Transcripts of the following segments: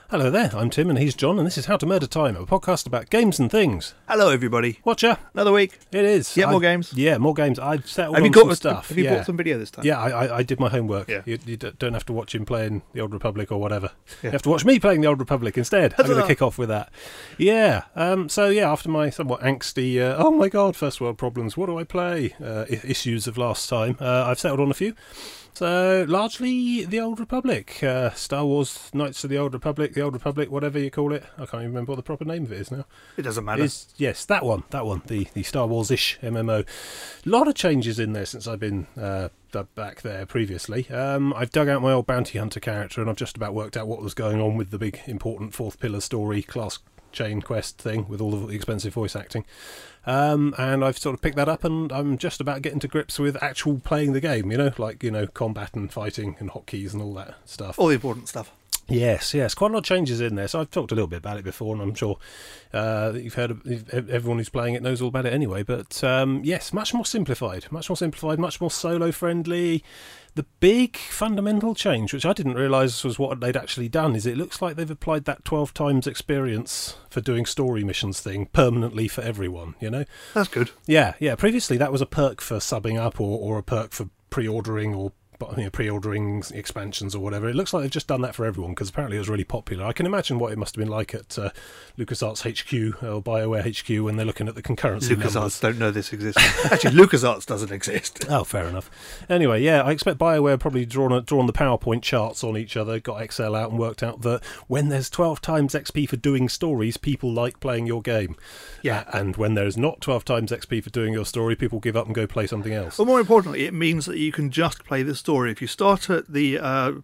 Hello there, I'm Tim and he's John, and this is How to Murder Time, a podcast about games and things. Hello, everybody. Watcha? Another week. It is. Yeah, more games. Yeah, more games. I've settled on some stuff. Have you bought some video this time? Yeah, I did my homework. Yeah. You don't have to watch him playing the Old Republic or whatever. Yeah. You have to watch me playing the Old Republic instead. I'm going to kick off with that. Yeah. So after my somewhat angsty, oh my god, first world problems, what do I play? Issues of last time, I've settled on a few. So, largely the Old Republic. Star Wars, Knights of the Old Republic, whatever you call it. I can't even remember what the proper name of it is now. It doesn't matter. Yes, that one, the Star Wars-ish MMO. A lot of changes in there since I've been back there previously. I've dug out my old bounty hunter character and I've just about worked out what was going on with the big, important fourth pillar story class chain quest thing with all the expensive voice acting. And I've sort of picked that up and I'm just about getting to grips with actual playing the game, combat and fighting and hotkeys and all that stuff. All the important stuff. Yes, quite a lot of changes in there. So I've talked a little bit about it before, and I'm sure that you've heard everyone who's playing it knows all about it anyway. But yes, much more simplified, much more solo friendly. The big fundamental change, which I didn't realise was what they'd actually done, is it looks like they've applied that 12 times experience for doing story missions thing permanently for everyone, That's good. Yeah. Previously that was a perk for subbing up or a perk for pre-ordering or pre-ordering expansions or whatever. It looks like they've just done that for everyone because apparently it was really popular. I can imagine what it must have been like at LucasArts HQ or BioWare HQ when they're looking at the concurrency LucasArts numbers. don't know this exists. Actually, LucasArts doesn't exist. Oh, fair enough. Anyway, yeah, I expect BioWare probably drawn the PowerPoint charts on each other, got Excel out and worked out that when there's 12 times XP for doing stories, people like playing your game. Yeah. And when there's not 12 times XP for doing your story, people give up and go play something else. Well, more importantly, it means that you can just play the story. If you start at the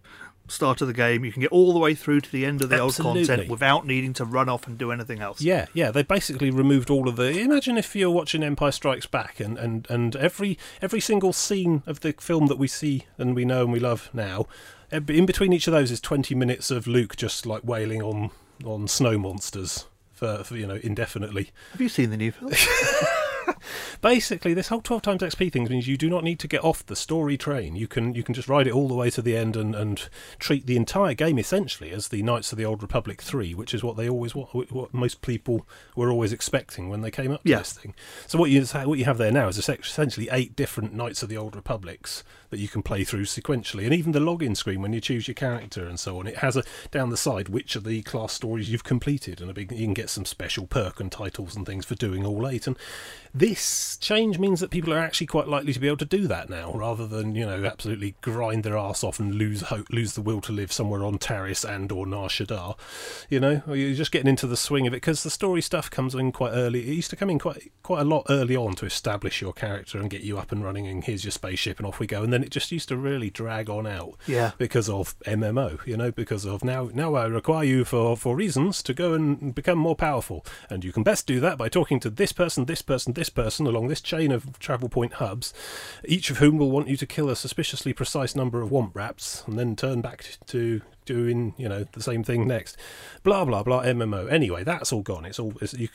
start of the game, you can get all the way through to the end of the Absolutely. old content without needing to run off and do anything else. Yeah, they basically removed all of the... Imagine if you're watching Empire Strikes Back and every single scene of the film that we see and we know and we love now, in between each of those is 20 minutes of Luke just like wailing on snow monsters for indefinitely. Have you seen the new film? Basically, this whole 12 times XP thing means you do not need to get off the story train. You can just ride it all the way to the end and treat the entire game essentially as the Knights of the Old Republic 3, which is what they always what most people were always expecting when they came up to this thing. So what you have there now is essentially 8 different Knights of the Old Republics that you can play through sequentially, and even the login screen when you choose your character and so on, it has down the side which of the class stories you've completed, and you can get some special perk and titles and things for doing all 8. And this change means that people are actually quite likely to be able to do that now, rather than absolutely grind their arse off and lose the will to live somewhere on Taris and or Nar Shaddaa. You're just getting into the swing of it because the story stuff comes in quite early. It used to come in quite a lot early on to establish your character and get you up and running, and here's your spaceship and off we go. And then it just used to really drag on out because of MMO. Because of now I require you for reasons to go and become more powerful, and you can best do that by talking to this person along this chain of travel point hubs, each of whom will want you to kill a suspiciously precise number of womp rats and then turn back to doing the same thing next, blah blah blah. MMO. Anyway, that's all gone. It's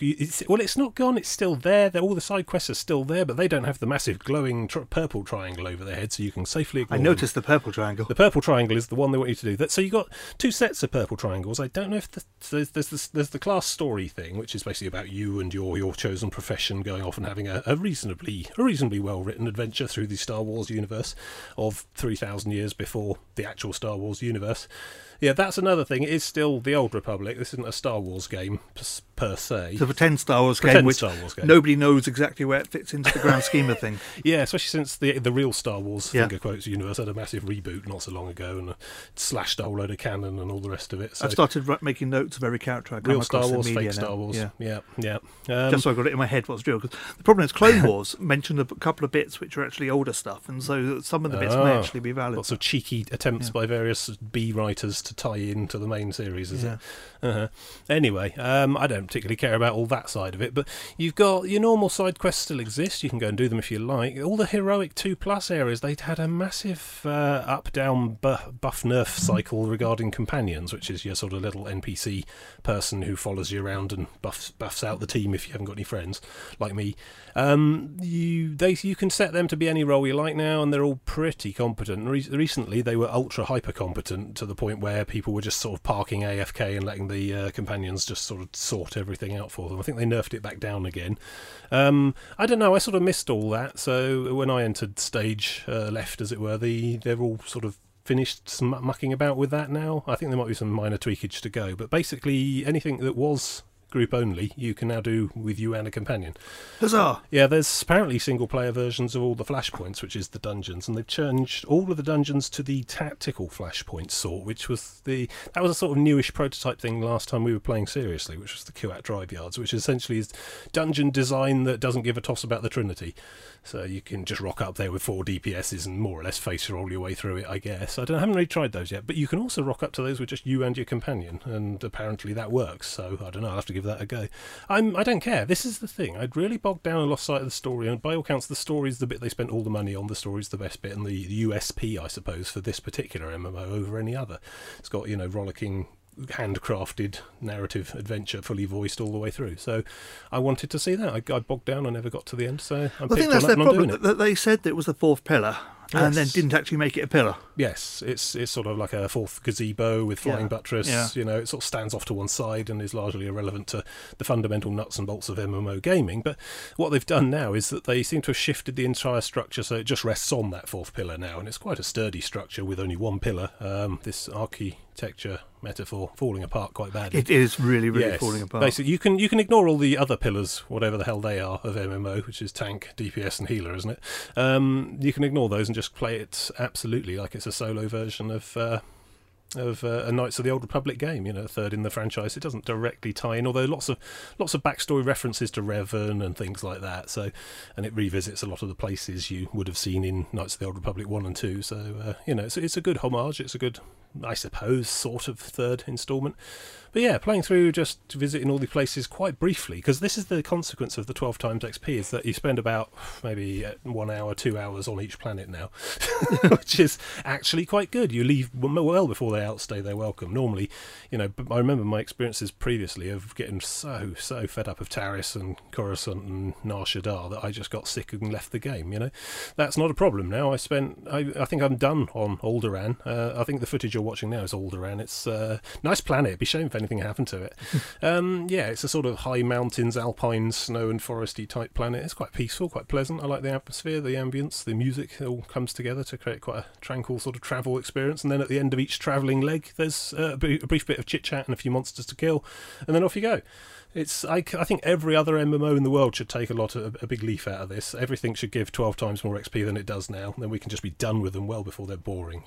not gone, it's still there. All the side quests are still there, but they don't have the massive glowing purple triangle over their head, so you can safely ignore noticed the purple triangle. The purple triangle is the one they want you to do that. So you got 2 sets of purple triangles. I don't know if there's the class story thing, which is basically about you and your chosen profession going off and having a reasonably well written adventure through the Star Wars universe of 3,000 years before the actual Star Wars universe. Yeah, that's another thing. It is still the Old Republic. This isn't a Star Wars game per se. It's a pretend Star Wars game, which nobody knows exactly where it fits into the grand scheme of things. Yeah, especially since the real Star Wars finger quotes universe had a massive reboot not so long ago and slashed a whole load of canon and all the rest of it. So I've started making notes of every character I come real across Star Wars, in media fake Star Wars. Yeah. Just so I got it in my head what's real. Because the problem is Clone Wars mentioned a couple of bits which are actually older stuff, and so some of the bits may actually be valid. Lots of cheeky attempts by various B writers to tie into the main series, is it? Anyway, I don't particularly care about all that side of it, but you've got your normal side quests still exist. You can go and do them if you like. All the heroic 2+ areas, they'd had a massive up-down buff-nerf cycle regarding companions, which is your sort of little NPC person who follows you around and buffs out the team if you haven't got any friends, like me. You can set them to be any role you like now, and they're all pretty competent. Recently, they were ultra hyper competent to the point where where people were just sort of parking AFK and letting the companions just sort of sort everything out for them. I think they nerfed it back down again. I don't know, I sort of missed all that, so when I entered stage left, as it were, they're all sort of finished mucking about with that now. I think there might be some minor tweakage to go, but basically anything that was group only you can now do with you and a companion. Huzzah! Yeah, there's apparently single player versions of all the flashpoints, which is the dungeons, and they've changed all of the dungeons to the tactical flashpoint sort, which was that was a sort of newish prototype thing last time we were playing seriously, which was the Kuat Drive Yards, which essentially is dungeon design that doesn't give a toss about the Trinity. So you can just rock up there with 4 DPSs and more or less face roll your way through it, I guess. I haven't really tried those yet, but you can also rock up to those with just you and your companion, and apparently that works. So I don't know, I'll have to give that a go. I don't care. This is the thing. I'd really bogged down and lost sight of the story, and by all counts, the story's the bit they spent all the money on. The story's the best bit, and the USP, I suppose, for this particular MMO over any other. It's got, rollicking, handcrafted narrative adventure fully voiced all the way through. So I wanted to see that. I bogged down. I never got to the end, so I think that's their problem. That they said that it was the fourth pillar, and then didn't actually make it a pillar. Yes, it's sort of like a fourth gazebo with flying buttress. Yeah. It sort of stands off to one side and is largely irrelevant to the fundamental nuts and bolts of MMO gaming. But what they've done now is that they seem to have shifted the entire structure, so it just rests on that fourth pillar now, and it's quite a sturdy structure with only one pillar. This architecture metaphor falling apart quite badly. It is really falling apart. Basically, you can ignore all the other pillars, whatever the hell they are, of MMO, which is tank, DPS, and healer, isn't it? You can ignore those and just play it absolutely like it's a solo version of a Knights of the Old Republic game, a third in the franchise. It doesn't directly tie in, although lots of backstory references to Revan and things like that. So, and it revisits a lot of the places you would have seen in Knights of the Old Republic 1 and 2. So, it's a good homage. It's a good, I suppose, sort of third instalment. But yeah, playing through, just visiting all the places quite briefly, because this is the consequence of the 12 times XP, is that you spend about maybe 1 hour, 2 hours on each planet now, which is actually quite good. You leave well before they outstay their welcome. Normally, I remember my experiences previously of getting so fed up of Taris and Coruscant and Nar Shaddaa that I just got sick and left the game. That's not a problem now. I think I'm done on Alderaan. I think the footage you're watching now is Alderaan. It's a nice planet. It'd be a shame if anything happened to it. It's a sort of high mountains, alpine, snow and foresty type planet. It's quite peaceful, quite pleasant. I like the atmosphere, the ambience, the music. It all comes together to create quite a tranquil sort of travel experience. And then at the end of each travelling leg, there's a brief bit of chit chat and a few monsters to kill, and then off you go. I think every other MMO in the world should take a big leaf out of this. Everything should give 12 times more XP than it does now. Then we can just be done with them well before they're boring.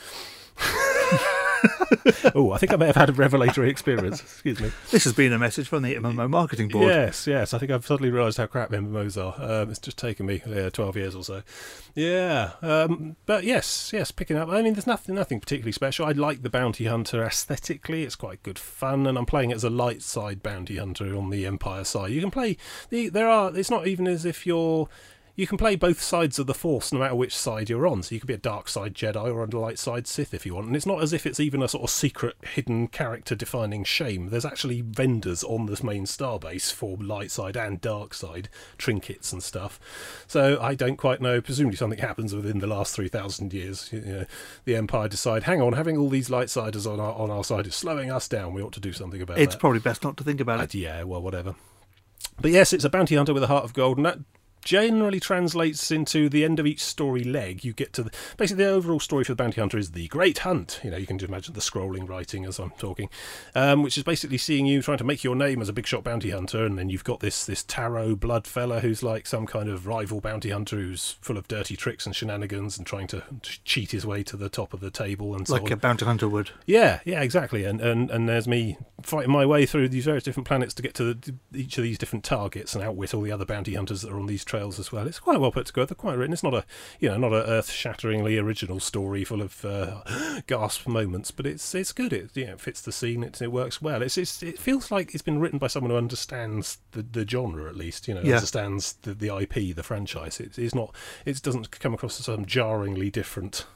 Oh, I think I may have had a revelatory experience. Excuse me. This has been a message from the MMO Marketing Board. Yes. I think I've suddenly realised how crap MMOs are. It's just taken me 12 years or so. Yeah. But yes, picking up. I mean, there's nothing particularly special. I like the Bounty Hunter aesthetically. It's quite good fun, and I'm playing it as a light side Bounty Hunter on the Empire side. You can play it's not even as if you can play both sides of the Force no matter which side you're on. So you could be a dark side Jedi or a light side Sith if you want. And it's not as if it's even a sort of secret, hidden, character-defining shame. There's actually vendors on this main starbase for light side and dark side trinkets and stuff. So I don't quite know. Presumably something happens within the last 3,000 years. The Empire decide, hang on, having all these lightsiders on our side is slowing us down. We ought to do something about that. It's probably best not to think about it. Yeah, well, whatever. But yes, it's a bounty hunter with a heart of gold, and that generally translates into the end of each story leg. You get to basically the overall story for the bounty hunter is the great hunt. You can just imagine the scrolling writing as I'm talking, which is basically seeing you trying to make your name as a big shot bounty hunter, and then you've got this tarot blood fella who's like some kind of rival bounty hunter who's full of dirty tricks and shenanigans and trying to cheat his way to the top of the table and so on. Like a bounty hunter would. Yeah, exactly. And there's me fighting my way through these various different planets to get to each of these different targets and outwit all the other bounty hunters that are on these trails as well. It's quite well put together, quite written. It's not a earth-shatteringly original story full of gasp moments, but it's good. It fits the scene. It works well. It feels like it's been written by someone who understands the genre at least. Understands the IP, the franchise. It doesn't come across as some jarringly different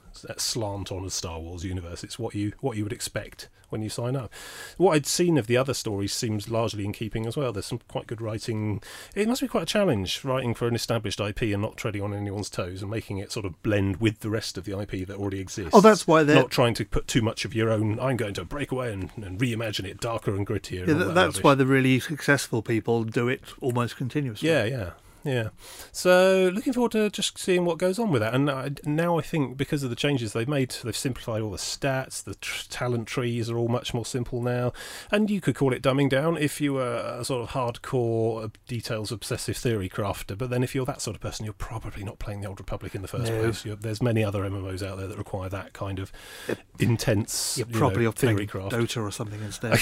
slant on a Star Wars universe. It's what you would expect when you sign up. What I'd seen of the other stories seems largely in keeping as well. There's some quite good writing. It must be quite a challenge writing for an established IP and not treading on anyone's toes and making it sort of blend with the rest of the IP that already exists. Oh, that's why they're not trying to put too much of your own. I'm going to break away and reimagine it darker and grittier. Yeah, and that's why the really successful people do it almost continuously. Yeah. So looking forward to just seeing what goes on with that. And now I think because of the changes they've made, they've simplified all the stats. The talent trees are all much more simple now. And you could call it dumbing down if you were a sort of hardcore details obsessive theory crafter. But then if you're that sort of person, you're probably not playing the Old Republic in the first place. There's many other MMOs out there that require that kind of intense theory craft. Dota or something instead.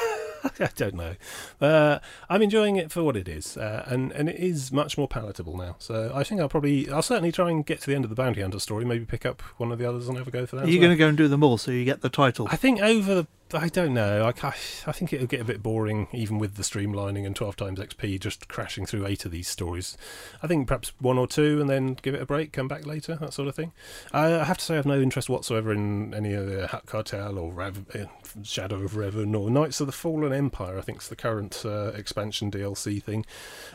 I don't know. I'm enjoying it for what it is, and it is much more palatable now. So I think I'll certainly try and get to the end of the Bounty Hunter story, maybe pick up one of the others and have a go for that. Are you going to go and do them all so you get the title? I think I don't know. I think it'll get a bit boring, even with the streamlining and 12 times XP, just crashing through 8 of these stories. I think perhaps 1 or 2 and then give it a break, come back later, that sort of thing. I have to say I have no interest whatsoever in any of the Hutt Cartel or Shadow of Revan or Knights of the Fallen Empire. I think it's the current expansion DLC thing.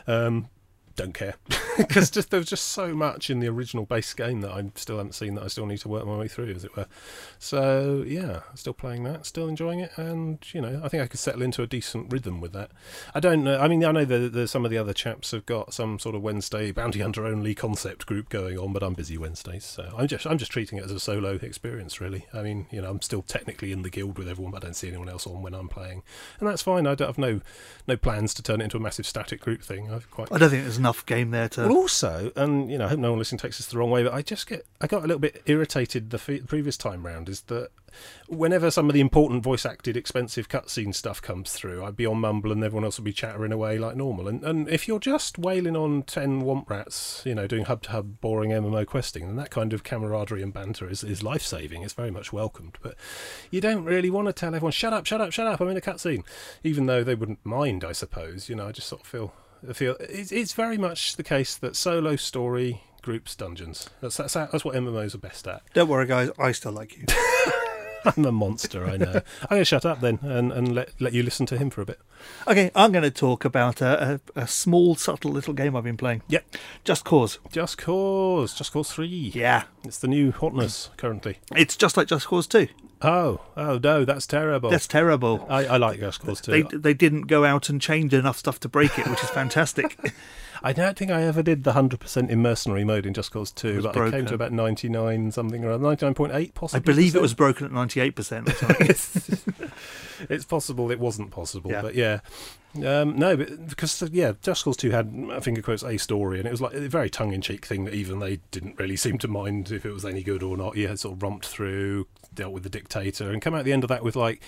Don't care, because there's just so much in the original base game that I still haven't seen, that I still need to work my way through, as it were. So yeah, still playing that, still enjoying it, and I think I could settle into a decent rhythm with that. I don't know. I mean, I know that some of the other chaps have got some sort of Wednesday Bounty Hunter only concept group going on, but I'm busy Wednesdays, so I'm just treating it as a solo experience, really. I mean, I'm still technically in the guild with everyone, but I don't see anyone else on when I'm playing, and that's fine. I don't have no plans to turn it into a massive static group thing. I don't think there's enough game there to. Well, also, and I hope no one listening takes this the wrong way, but I got a little bit irritated the previous time round, is that whenever some of the important voice acted expensive cutscene stuff comes through, I'd be on Mumble and everyone else would be chattering away like normal, and if you're just wailing on 10 womp rats, doing hub to hub boring MMO questing, then that kind of camaraderie and banter is life-saving. It's very much welcomed, but you don't really want to tell everyone shut up, I'm in a cutscene, even though they wouldn't mind, I suppose. I just sort of feel it's very much the case that solo story, groups, dungeons. That's what MMOs are best at. Don't worry, guys. I still like you. I'm a monster, I know. I'm going to shut up then and let you listen to him for a bit. Okay, I'm going to talk about a small, subtle little game I've been playing. Yep. Just Cause. Just Cause 3. Yeah. It's the new hotness currently. It's just like Just Cause 2. Oh no, that's terrible. That's terrible. I like Just Cause 2. They didn't go out and change enough stuff to break it, which is fantastic. I don't think I ever did the 100% in mercenary mode in Just Cause 2, but broken. I came to about 99 something or 99.8 possibly. I believe it was broken at 98% or something. It's possible it wasn't possible, but yeah. No, but because Just Cause 2 had, finger quotes, a story, and it was like a very tongue-in-cheek thing that even they didn't really seem to mind if it was any good or not. You had sort of romped through, dealt with the dictator, and come out at the end of that with like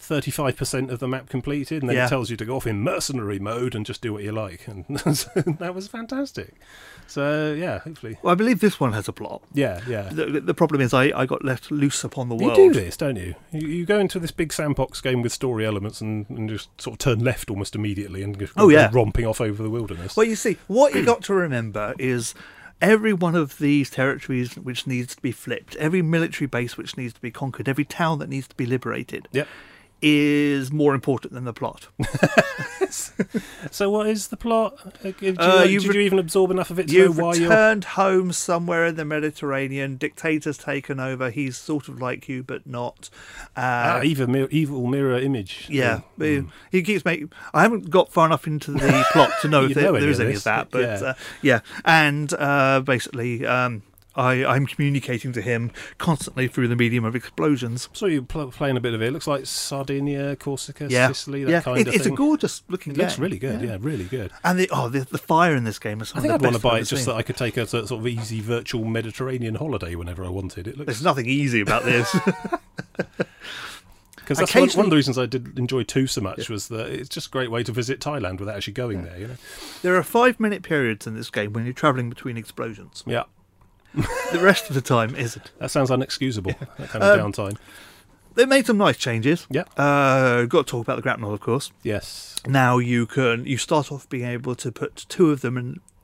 35% of the map completed, and then it tells you to go off in mercenary mode and just do what you like, and that was fantastic. So yeah, hopefully. Well, I believe this one has a plot. Yeah. The problem is I got left loose upon the world. You do this, don't you? You go into this big sandbox game with story elements and just sort of turn left almost immediately and just romping off over the wilderness. Well, you see, what you got to remember is every one of these territories which needs to be flipped, every military base which needs to be conquered, every town that needs to be liberated. Yep. Is more important than the plot. So what is the plot? Did you even absorb enough of it to know why you're... You've returned home somewhere in the Mediterranean, dictator's taken over, he's sort of like you but not. Evil mirror image. Yeah. He keeps making... I haven't got far enough into the plot to know if there is any of that, but and basically... I'm communicating to him constantly through the medium of explosions. So you're playing a bit of it. It looks like Sardinia, Corsica, Sicily, that kind of thing. It's a gorgeous looking game. It looks really good, really good. And the fire in this game is something I think I'd want to buy it just so that I could take a sort of easy virtual Mediterranean holiday whenever I wanted. There's nothing easy about this. Because that's one of the reasons I did enjoy 2 so much was that it's just a great way to visit Thailand without actually going there. There are 5-minute periods in this game when you're travelling between explosions. Yeah. The rest of the time isn't. That sounds unexcusable, that kind of downtime. They made some nice changes. Yeah. Got to talk about the grapnel, of course. Yes. Now you start off being able to put 2 of them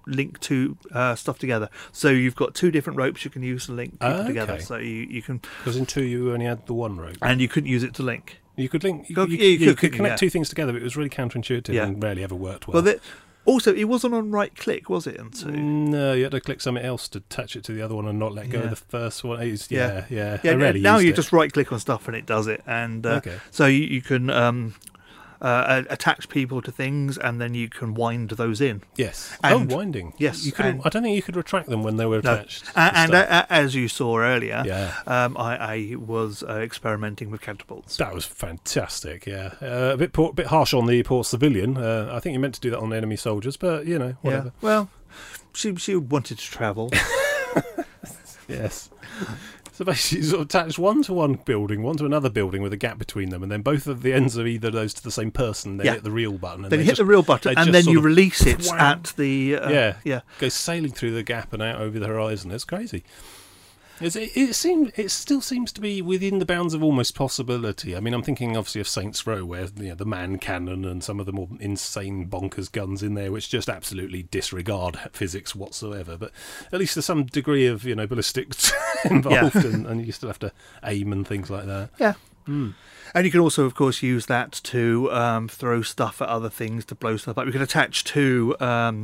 link two stuff together. So you've got two different ropes you can use to link people together. So you can. Because in 2 you only had the one rope, and you couldn't use it to link. You could link. You could connect two things together, but it was really counterintuitive and rarely ever worked well. Also, it wasn't on right click, was it? No, you had to click something else to attach it to the other one and not let go of the first one. Yeah. Now you just right click on stuff and it does it, and so you can attach people to things, and then you can wind those in. Yes. Winding. Yes. You couldn't. I don't think you could retract them when they were attached. And as you saw earlier, I was experimenting with catapults. That was fantastic. Yeah, a bit harsh on the poor civilian. I think you meant to do that on enemy soldiers, but whatever. Yeah. Well, she wanted to travel. Yes. So basically, you sort of attach one to one building, one to another building with a gap between them, and then both of the ends of either of those to the same person. Then hit the real button. Then you hit the real button, and then you release it at the goes sailing through the gap and out over the horizon. It's crazy. It still seems to be within the bounds of almost possibility. I mean, I'm thinking obviously of Saints Row, where the man cannon and some of the more insane bonkers guns in there, which just absolutely disregard physics whatsoever. But at least there's some degree of ballistics involved, and you still have to aim and things like that. Yeah. Mm. And you can also, of course, use that to throw stuff at other things, to blow stuff up. You can attach two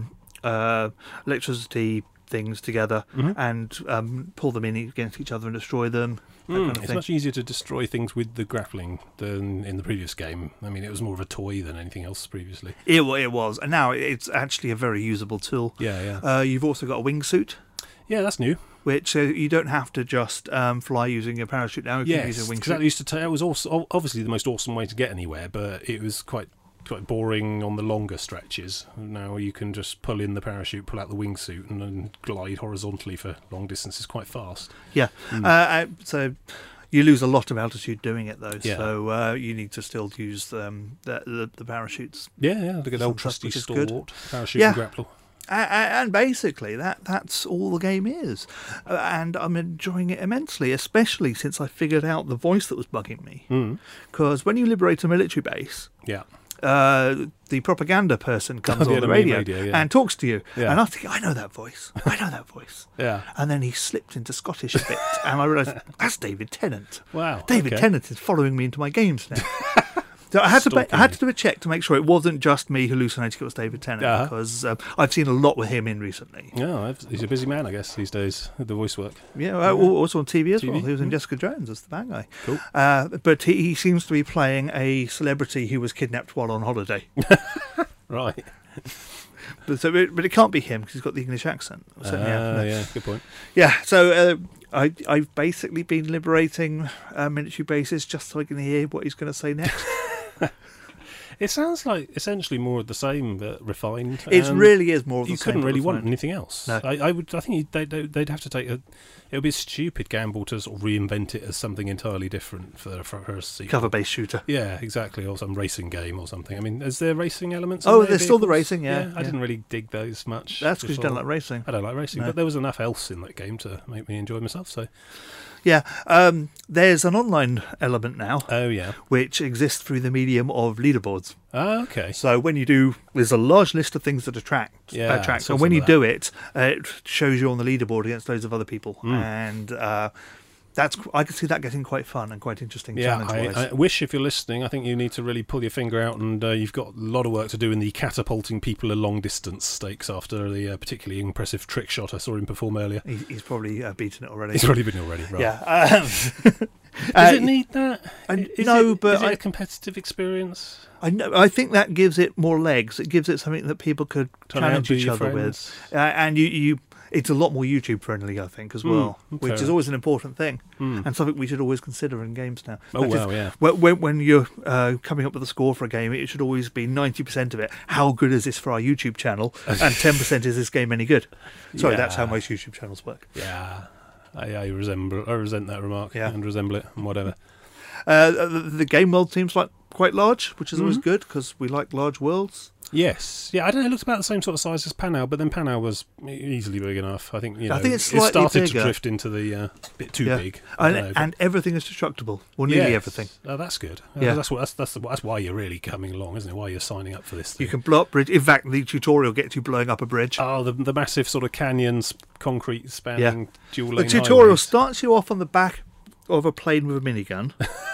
electricity things together and pull them in against each other and destroy them. It's much easier to destroy things with the grappling than in the previous game. I mean, it was more of a toy than anything else previously. It was, and now it's actually a very usable tool. Yeah. You've also got a wingsuit. Yeah, that's new. Which you don't have to just fly using a parachute now. You can use a wingsuit. That was also obviously the most awesome way to get anywhere, but it was quite boring on the longer stretches. Now you can just pull in the parachute, pull out the wingsuit, and then glide horizontally for long distances quite fast. Yeah. So you lose a lot of altitude doing it, though. Yeah. So you need to still use the parachutes. Yeah. The good old trusty stalwart parachute and grapple. And basically, that's all the game is. And I'm enjoying it immensely, especially since I figured out the voice that was bugging me. Because when you liberate a military base, the propaganda person comes on the radio and talks to you. Yeah. And I think, I know that voice. Yeah. And then he slipped into Scottish a bit, and I realised, that's David Tennant. Wow. David Tennant is following me into my games now. So I had to do a check to make sure it wasn't just me hallucinating it was David Tennant, because I've seen a lot with him in recently. Yeah, he's a busy man, I guess, these days, with the voice work. Yeah, also on TV as well. He was in Jessica Jones as the bad guy. Cool. But he seems to be playing a celebrity who was kidnapped while on holiday. Right. But it can't be him because he's got the English accent. Yeah, good point. Yeah, so I've basically been liberating military bases just so I can hear what he's going to say next. It sounds like essentially more of the same, but refined. It really is more of the same. You couldn't really want anything else. No. I think they'd have to take it would be a stupid gamble to sort of reinvent it as something entirely different for a sequel. Cover-based shooter. Yeah, exactly, or some racing game or something. I mean, is there racing elements? There's still the racing. Yeah. I didn't really dig those much. That's because you don't like racing. I don't like racing, but there was enough else in that game to make me enjoy myself. So. Yeah, there's an online element now. Oh, yeah. Which exists through the medium of leaderboards. Oh, okay. So when you do, there's a large list of things that attract. And when you do it, it shows you on the leaderboard against loads of other people. And I can see that getting quite fun and quite interesting. Challenge-wise. I wish, if you're listening, I think you need to really pull your finger out, and you've got a lot of work to do in the catapulting people a long distance stakes after the particularly impressive trick shot I saw him perform earlier. He's probably beaten it already. He's probably beaten it already, right. Yeah. Does it need that? Is it a competitive experience? I think that gives it more legs. It gives it something that people could challenge each other with. And it's a lot more YouTube friendly, I think, as well, which is always an important thing and something we should always consider in games now. When you're coming up with a score for a game, it should always be 90% of it. How good is this for our YouTube channel? And 10% is this game any good? Sorry, that's how most YouTube channels work. Yeah, I resent that remark and resemble it and whatever. The game world seems like quite large, which is always good because we like large worlds. Yes, yeah. I don't know. It looks about the same sort of size as Panau, but then Panau was easily big enough. I think I think it's slightly started bigger. To drift into the bit too big, and everything is destructible. Well, nearly everything. Oh, that's good. Yeah, that's why you're really coming along, isn't it? Why you're signing up for this thing. You can blow up bridge. In fact, the tutorial gets you blowing up a bridge. Oh, the massive sort of canyons, concrete spanning dual lane. The tutorial highways. starts you off on the back of a plane with a minigun.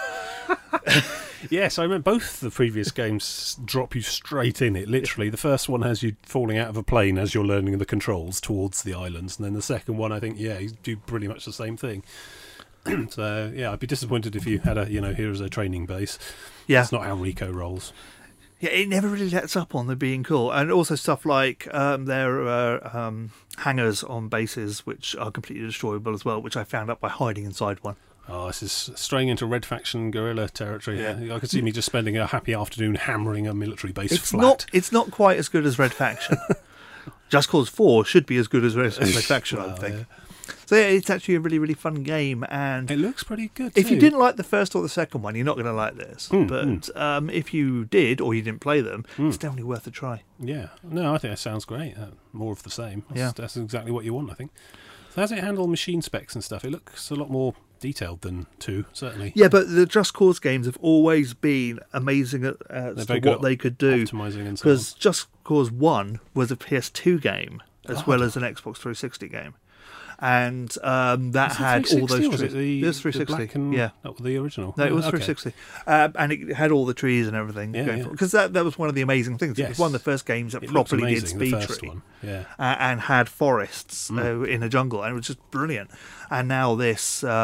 Yes, I remember both the previous games drop you straight in it, literally. The first one has you falling out of a plane as you're learning the controls towards the islands, and then the second one, I think, you do pretty much the same thing. So, yeah, I'd be disappointed if you had here's a training base. Yeah. That's not how Rico rolls. Yeah, it never really lets up on the being cool. And also stuff like there are hangars on bases which are completely destroyable as well, which I found out by hiding inside one. Oh, this is straying into Red Faction guerrilla territory. Yeah. I could see me just spending a happy afternoon hammering a military base flat. It's not quite as good as Red Faction. Just Cause 4 should be as good as Red Faction, I think. Yeah. So yeah, it's actually a really, really fun game, and it looks pretty good. If you didn't like the first or the second one, you're not going to like this. But if you did, or you didn't play them, it's definitely worth a try. Yeah, no, I think that sounds great. More of the same. That's exactly what you want, I think. So how does it handle machine specs and stuff? It looks a lot more detailed than 2, certainly. Yeah, but the Just Cause games have always been amazing at what they could do. Optimizing and so because Just Cause 1 was a PS2 game as well as an Xbox 360 game. And that had all those trees. It was 360. The original. No, it was 360. And it had all the trees and everything. Because that was one of the amazing things. It was one of the first games that properly did speed tree. And had forests in a jungle. And it was just brilliant. And now this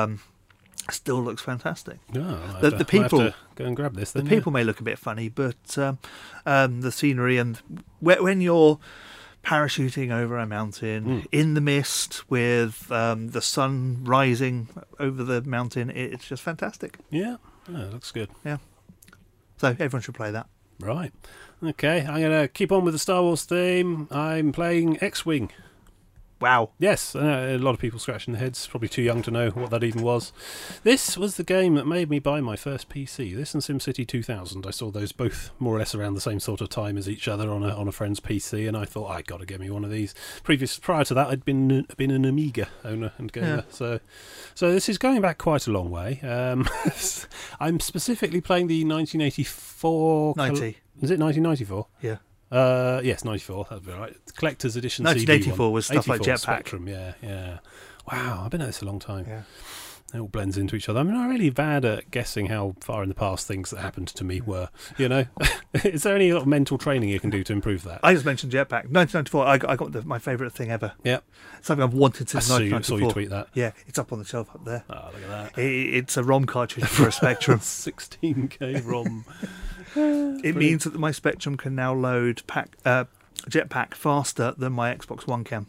still looks fantastic. The people have to go and grab this. The people may look a bit funny, but the scenery and when you're parachuting over a mountain in the mist with the sun rising over the mountain, it's just fantastic. Yeah, it looks good. Yeah, so everyone should play that. Right. Okay, I'm going to keep on with the Star Wars theme. I'm playing X-Wing. Wow. Yes, a lot of people scratching their heads, probably too young to know what that even was. This was the game that made me buy my first PC. This and SimCity 2000. I saw those both more or less around the same sort of time as each other on a friend's PC, and I thought, I got to get me one of these. Prior to that, I'd been an Amiga owner and gamer. Yeah. So this is going back quite a long way. I'm specifically playing the 1984... 90. Is it 1994? Yeah. Yes, 94, that'd be right. Collector's edition 1984 CD one. was stuff like Jetpack. Spectrum, yeah. Wow, I've been at this a long time. Yeah. It all blends into each other. I mean, I'm really bad at guessing how far in the past things that happened to me were, Is there any sort of mental training you can do to improve that? I just mentioned Jetpack. 1994, I got my favourite thing ever. Yeah. Something I've wanted since 1994. I saw you tweet that. Yeah, it's up on the shelf up there. Oh, look at that. It's a ROM cartridge for a Spectrum. 16K ROM. It means that my Spectrum can now load Jetpack faster than my Xbox One can.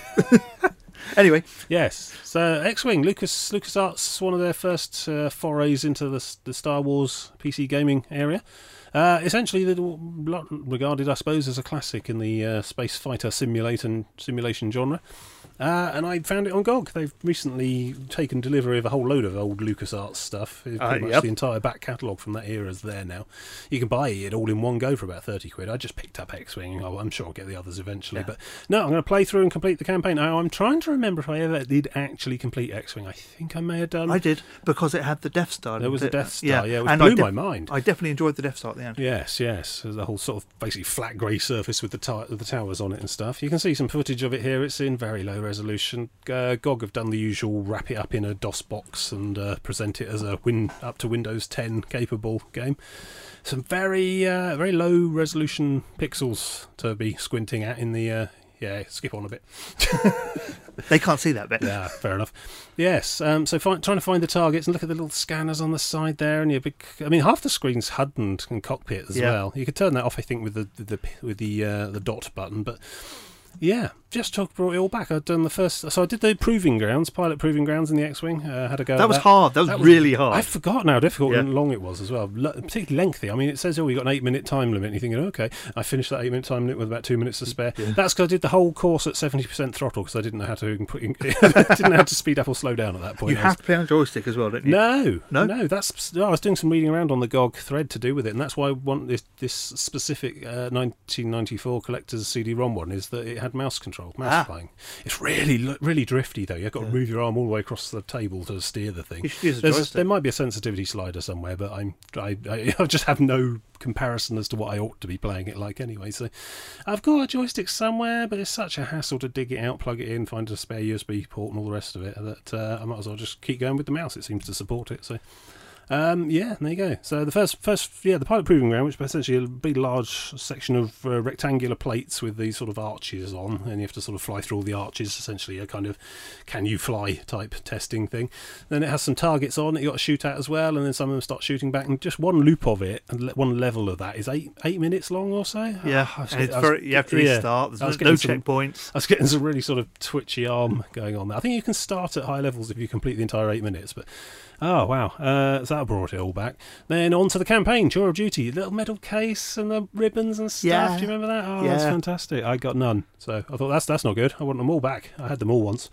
Anyway. Yes. So X-Wing, LucasArts, one of their first forays into the Star Wars PC gaming area. Essentially, regarded, I suppose, as a classic in the space fighter simulation genre. And I found it on GOG. They've recently taken delivery of a whole load of old LucasArts stuff. Pretty much the entire back catalogue from that era is there now. You can buy it all in one go for about 30 quid. I just picked up X-Wing. I'm sure I'll get the others eventually. Yeah. But no, I'm going to play through and complete the campaign. Now, I'm trying to remember if I ever did actually complete X-Wing. I think I may have done. I did, because it had the Death Star. There was a Death Star, which blew my mind. I definitely enjoyed the Death Star at the end. Yes. There's a whole sort of basically flat grey surface with the towers on it and stuff. You can see some footage of it here. It's in very low resolution. GOG have done the usual, wrap it up in a DOS box and present it as a up to Windows 10 capable game. Some very very low resolution pixels to be squinting at in the skip on a bit. They can't see that bit. Yeah, fair enough. Yes, so trying to find the targets and look at the little scanners on the side there, and half the screen's HUD and cockpit as well. You could turn that off, I think, with the dot button, but yeah. just brought it all back. I'd done the first, so I did the pilot proving grounds in the X-Wing. Had a go. That was hard. That was really hard. I've forgotten how difficult and long it was as well. Particularly lengthy. I mean, it says, "Oh, you got an 8-minute time limit." And you're thinking, "Okay." I finished that 8-minute time limit with about 2 minutes to spare. Yeah. That's because I did the whole course at 70% throttle because I didn't know how to didn't know how to speed up or slow down at that point. You have to play on joystick as well, don't you? No. I was doing some reading around on the GOG thread to do with it, and that's why I want this specific 1994 collector's CD-ROM one is that it had mouse control, mouse playing. It's really drifty though. You've got to move your arm all the way across the table to steer the thing. You should use a joystick. There might be a sensitivity slider somewhere, but I just have no comparison as to what I ought to be playing it like anyway. So I've got a joystick somewhere, but it's such a hassle to dig it out, plug it in, find a spare USB port and all the rest of it that I might as well just keep going with the mouse. It seems to support it. So there you go. So the first the pilot proving ground, which is essentially a big large section of rectangular plates with these sort of arches on, and you have to sort of fly through all the arches, essentially a kind of can you fly type testing thing. Then it has some targets on that you got to shoot at as well, and then some of them start shooting back, and just one loop of it, and one level of that is 8 minutes long or so. Yeah, you have to restart. There's no checkpoints. I was getting some really sort of twitchy arm going on there. I think you can start at high levels if you complete the entire 8 minutes, but oh wow, so that brought it all back. Then on to the campaign, Tour of Duty, little medal case and the ribbons and stuff. Yeah. Do you remember that? Oh, that's fantastic. I got none, so I thought that's not good. I want them all back. I had them all once.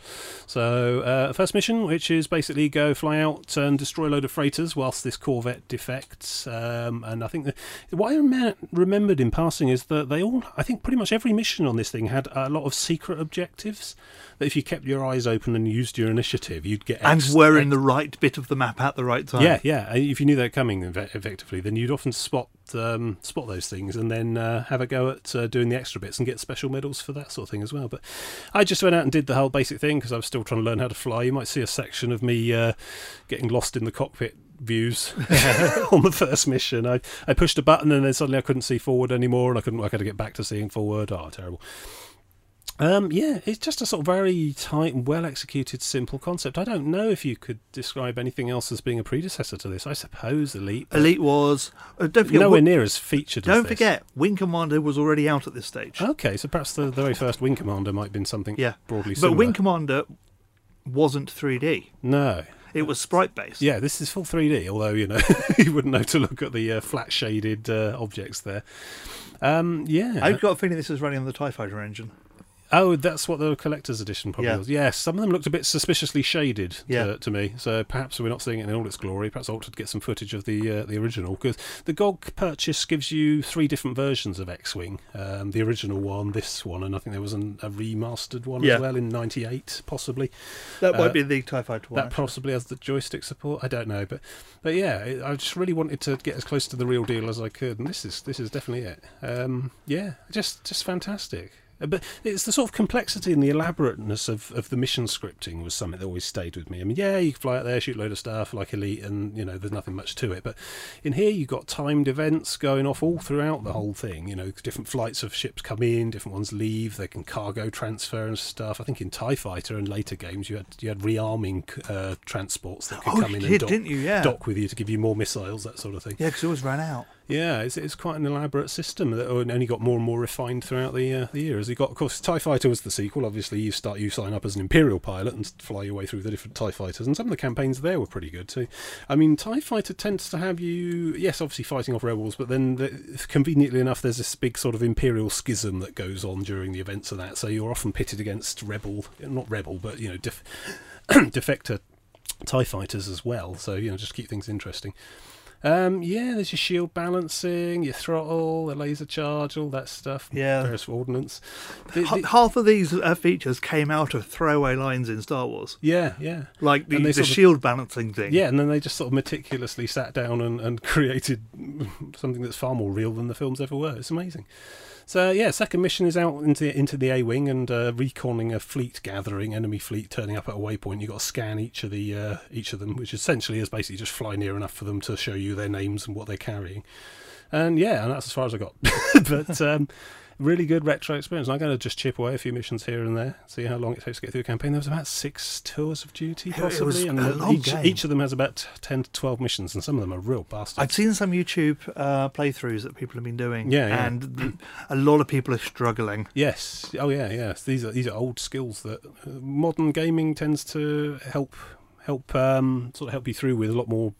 So first mission, which is basically go fly out and destroy a load of freighters whilst this Corvette defects. And I think what I remembered in passing is that I think pretty much every mission on this thing had a lot of secret objectives that if you kept your eyes open and used your initiative, you'd get and were in the right bit of the map at the right time. Yeah. If you knew they were coming effectively, then you'd often spot those things and then have a go at doing the extra bits and get special medals for that sort of thing as well. But I just went out and did the whole basic thing because I was still trying to learn how to fly. You might see a section of me getting lost in the cockpit views on the first mission. I pushed a button and then suddenly I couldn't see forward anymore and I couldn't work out to get back to seeing forward. Oh, terrible. It's just a sort of very tight, well-executed, simple concept. I don't know if you could describe anything else as being a predecessor to this. I suppose Elite. Elite was... don't forget, nowhere near as featured as Don't forget, Wing Commander was already out at this stage. Okay, so perhaps the very first Wing Commander might have been something broadly similar. But Wing Commander wasn't 3D. No. It was sprite-based. Yeah, this is full 3D, although, you wouldn't know to look at the flat-shaded objects there. I've got a feeling this is running on the TIE Fighter engine. Oh, that's what the collector's edition probably was. Yes, some of them looked a bit suspiciously shaded to me, so perhaps we're not seeing it in all its glory. Perhaps I ought to get some footage of the original, because the GOG purchase gives you 3 different versions of X-Wing. The original one, this one, and I think there was a remastered one as well in '98, possibly. That might be the TIE Fighter one. That possibly has the joystick support. I don't know, but yeah, I just really wanted to get as close to the real deal as I could, and this is definitely it. Just fantastic. But it's the sort of complexity and the elaborateness of the mission scripting was something that always stayed with me. I mean, you can fly out there, shoot a load of stuff like Elite, and there's nothing much to it. But in here, you've got timed events going off all throughout the whole thing. Different flights of ships come in, different ones leave. They can cargo transfer and stuff. I think in TIE Fighter and later games, you had rearming transports that could come in and dock with you to give you more missiles, that sort of thing. Yeah, because it always ran out. Yeah, it's quite an elaborate system that only got more and more refined throughout the years. Of course, TIE Fighter was the sequel. Obviously, you sign up as an Imperial pilot and fly your way through the different TIE Fighters, and some of the campaigns there were pretty good too. I mean, TIE Fighter tends to have you, obviously fighting off rebels, but then conveniently enough, there's this big sort of Imperial schism that goes on during the events of that. So you're often pitted against defector TIE Fighters as well. So just keep things interesting. There's your shield balancing, your throttle, the laser charge, all that stuff. Yeah. Various ordnance. Half of these features came out of throwaway lines in Star Wars. Yeah. Like the shield balancing thing. Yeah, and then they just sort of meticulously sat down and created something that's far more real than the films ever were. It's amazing. So second mission is out into the A-wing and reconning a fleet gathering, enemy fleet turning up at a waypoint. You've got to scan each of them, which essentially is basically just fly near enough for them to show you their names and what they're carrying. And that's as far as I got. But really good retro experience. I'm going to just chip away a few missions here and there, see how long it takes to get through a campaign. There was about 6 tours of duty, possibly, and each of them has about 10 to 12 missions, and some of them are real bastards. I've seen some YouTube playthroughs that people have been doing, and a lot of people are struggling. Yes, These are old skills that modern gaming tends to help you through with a lot more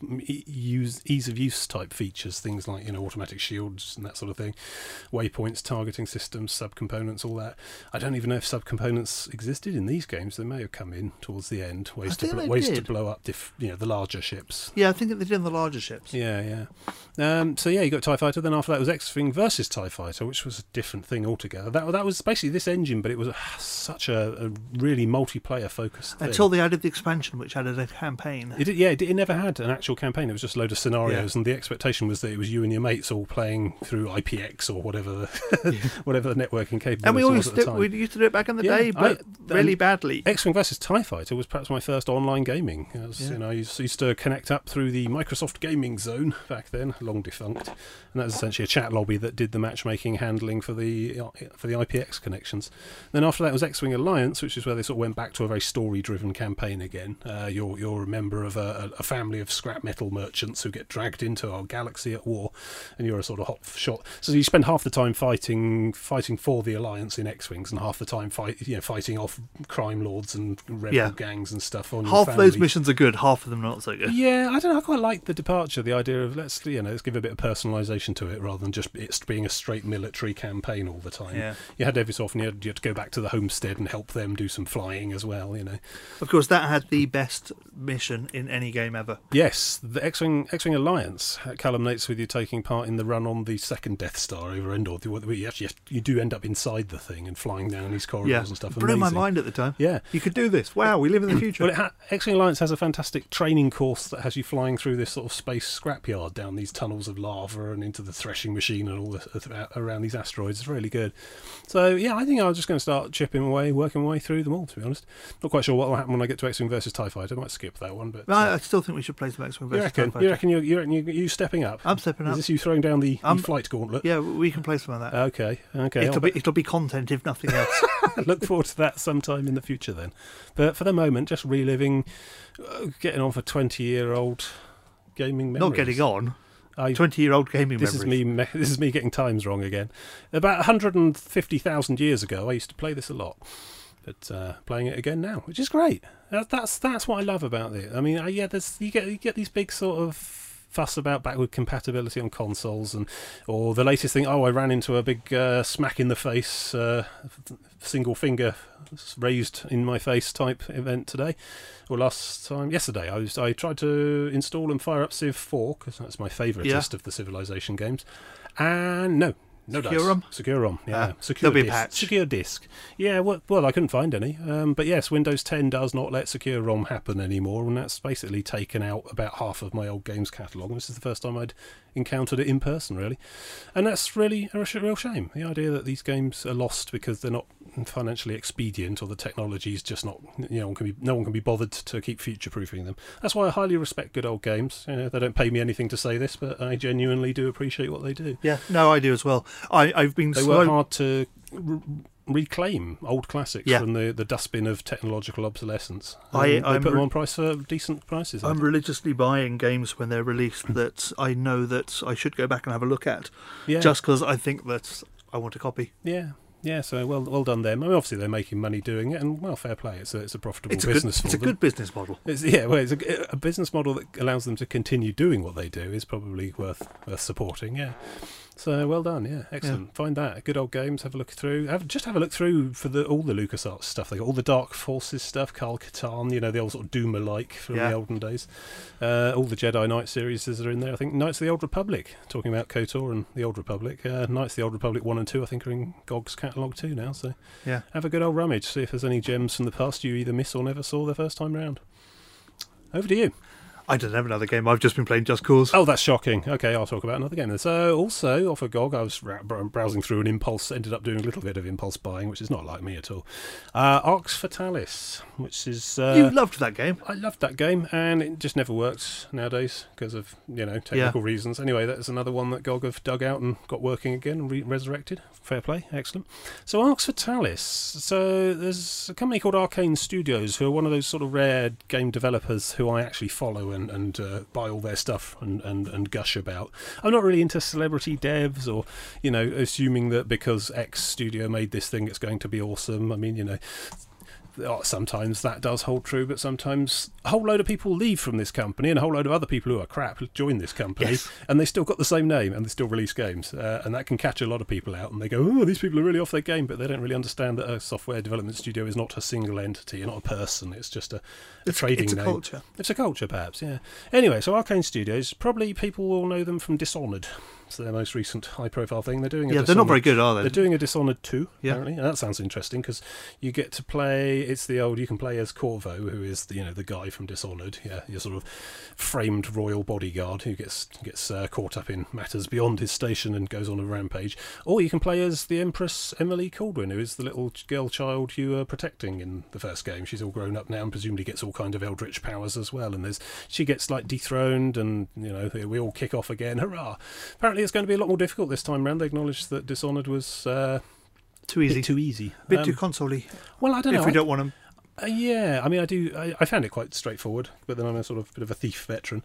ease of use type features, things like automatic shields and that sort of thing, waypoints, targeting systems, subcomponents, all that. I don't even know if subcomponents existed in these games. They may have come in towards the end, ways to blow up the larger ships. Yeah, I think they did in the larger ships. Yeah. So you got TIE Fighter. Then after that was X-Wing versus TIE Fighter, which was a different thing altogether. That was basically this engine, but it was such a really multiplayer focused thing. Until they added the expansion, which added a campaign. It never had an actual campaign. It was just a load of scenarios, and the expectation was that it was you and your mates all playing through IPX or whatever whatever the networking capability and was at the time. We used to do it back in the day, but really badly. X-Wing versus TIE Fighter was perhaps my first online gaming. I used to connect up through the Microsoft Gaming Zone back then, long defunct, and that was essentially a chat lobby that did the matchmaking handling for the IPX connections. Then after that was X-Wing Alliance, which is where they sort of went back to a very story-driven campaign again. You're a member of a family of scrap metal merchants who get dragged into our galaxy at war, and you're a sort of hot shot. So you spend half the time fighting for the Alliance in X-Wings, and half the time fighting off crime lords and rebel gangs and stuff. Half of those missions are good, half of them not so good. Yeah, I don't know. I quite like the departure, the idea of let's give a bit of personalisation to it rather than just it's being a straight military campaign all the time. Yeah. You had every so often you had to go back to the homestead and help them do some flying as well. Of course, that had the best mission in any game ever. Yes, the X-Wing Alliance culminates with you taking part in the run on the second Death Star over Endor. You do end up inside the thing and flying down these corridors and stuff. It blew my mind at the time. Yeah, you could do this. Wow, we live in the future. Well, X-Wing Alliance has a fantastic training course that has you flying through this sort of space scrapyard down these tunnels of lava and into the threshing machine and all around these asteroids. It's really good. So I think I was just going to start chipping away, working my way through them all. To be honest, not quite sure what will happen when I get to X-Wing versus TIE Fighter. I might skip that one, but I still think we should play some X-Wing versus TIE Fighter. You reckon you stepping up? I'm stepping up. Is this you throwing down the flight gauntlet? Yeah, we can play some of that. Okay. It'll be content if nothing else. Look forward to that sometime in the future then. But for the moment, just reliving, getting on for 20-year-old gaming memories. Not getting on. 20-year-old gaming memories. This is me getting times wrong again. About 150,000 years ago, I used to play this a lot. But playing it again now, which is great. That's what I love about it. I mean, you get these big sort of fuss about backward compatibility on consoles, or the latest thing. I ran into a big smack in the face, single finger raised in my face type event today, or yesterday. I tried to install and fire up Civ 4 because that's my favouriteest of the Civilization games, and no Secure ROM, yeah. Secure disk. Patch. Secure disk. Yeah, well, I couldn't find any. But yes, Windows 10 does not let Secure ROM happen anymore, and that's basically taken out about half of my old games catalogue. This is the first time I'd encountered it in person, really. And that's really a real shame. The idea that these games are lost because they're not financially expedient, or the technology is just not, no one can be bothered to keep future-proofing them. That's why I highly respect good old games. They don't pay me anything to say this, but I genuinely do appreciate what they do. Yeah, no, I do as well. They work hard to reclaim old classics from the dustbin of technological obsolescence. They put them on price for decent prices. I'm religiously buying games when they're released that I know that I should go back and have a look at, just because I think that I want a copy. Yeah, so well done them. I mean, obviously they're making money doing it, and fair play. It's a profitable business for them. It's a good business model. It's a business model that allows them to continue doing what they do is probably worth supporting. Yeah. So well done, yeah, excellent. Find that good old games. Have a look through. Have a look through for all the LucasArts stuff. They got all the Dark Forces stuff, Karl Katarn, the old sort of Doom-alike from the olden days. All the Jedi Knight series are in there. I think Knights of the Old Republic, talking about KOTOR and the Old Republic. Knights of the Old Republic 1 and 2, I think, are in GOG's catalogue too now. So have a good old rummage. See if there's any gems from the past you either miss or never saw the first time round. Over to you. I don't have another game. I've just been playing Just Cause. Oh, that's shocking. Okay, I'll talk about another game then. So, also, off of GOG, I was browsing through an Impulse, ended up doing a little bit of Impulse buying, which is not like me at all. Arx Fatalis, which is... you loved that game. I loved that game, and it just never works nowadays because of, technical reasons. Anyway, that's another one that GOG have dug out and got working again and resurrected. Fair play. Excellent. So, Arx Fatalis. So, there's a company called Arcane Studios, who are one of those sort of rare game developers who I actually follow and buy all their stuff and gush about. I'm not really into celebrity devs or, assuming that because X studio made this thing, it's going to be awesome. I mean, sometimes that does hold true, but sometimes a whole load of people leave from this company and a whole load of other people who are crap join this company, and they still got the same name and they still release games, and that can catch a lot of people out, and they go, oh, these people are really off their game, but they don't really understand that a software development studio is not a single entity, not a person, it's just a trading name. Culture. It's a culture, perhaps, yeah. Anyway, so Arcane Studios, probably people will know them from Dishonored. It's their most recent high-profile thing. They're doing they're not very good, are they? They're doing a Dishonored 2, apparently, and that sounds interesting because you get to play. It's the old. You can play as Corvo, who is the guy from Dishonored. Yeah, your sort of framed royal bodyguard who gets caught up in matters beyond his station and goes on a rampage. Or you can play as the Empress Emily Caldwin, who is the little girl child you were protecting in the first game. She's all grown up now and presumably gets all kind of eldritch powers as well. And she gets like dethroned, and we all kick off again. Hurrah! Apparently, it's going to be a lot more difficult this time round. They acknowledged that Dishonored was too easy. A bit too console-y. Well, I don't know. If we don't want them. Yeah, I mean, I found it quite straightforward, but then I'm a sort of bit of a thief veteran.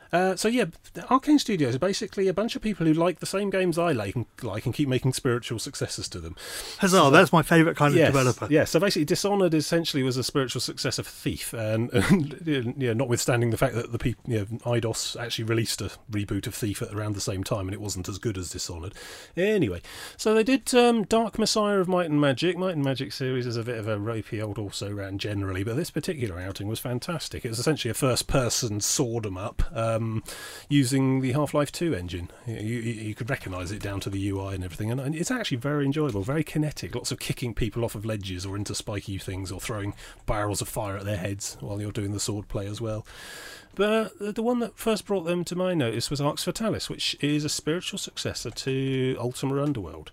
Arcane Studios are basically a bunch of people who like the same games I like and keep making spiritual successors to them. Huzzah, that's my favourite kind of developer. Yeah, so basically Dishonored essentially was a spiritual successor for Thief, and notwithstanding the fact that the people, Eidos actually released a reboot of Thief at around the same time, and it wasn't as good as Dishonored. Anyway, so they did Dark Messiah of Might and Magic. Might and Magic series is a bit of a ropey old also-ran generally, but this particular outing was fantastic. It was essentially a first-person sword 'em up, using the Half-Life 2 engine. You could recognise it down to the UI and everything, and it's actually very enjoyable, very kinetic, lots of kicking people off of ledges or into spiky things or throwing barrels of fire at their heads while you're doing the sword play as well. But the one that first brought them to my notice was Arx Fatalis, which is a spiritual successor to Ultima Underworld.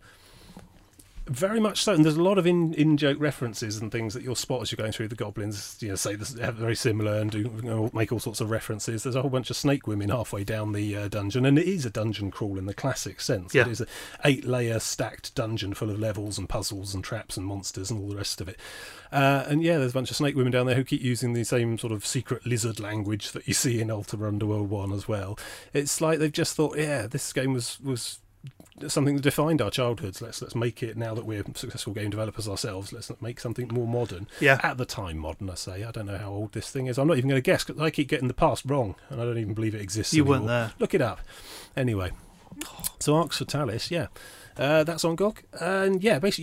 Very much so, and there's a lot of in-joke references and things that you'll spot as you're going through the goblins. Say this have very similar and do make all sorts of references. There's a whole bunch of snake women halfway down the dungeon, and it is a dungeon crawl in the classic sense. Yeah. It is an 8-layer stacked dungeon full of levels and puzzles and traps and monsters and all the rest of it. There's a bunch of snake women down there who keep using the same sort of secret lizard language that you see in Ultima Underworld 1 as well. It's like they've just thought, this game was something that defined our childhoods. Let's make it, now that we're successful game developers ourselves, let's make something more modern. Yeah. At the time modern, I say. I don't know how old this thing is. I'm not even going to guess because I keep getting the past wrong and I don't even believe it exists anymore. You weren't there. Look it up. Anyway, so Arx Fatalis, that's on GOG, and basically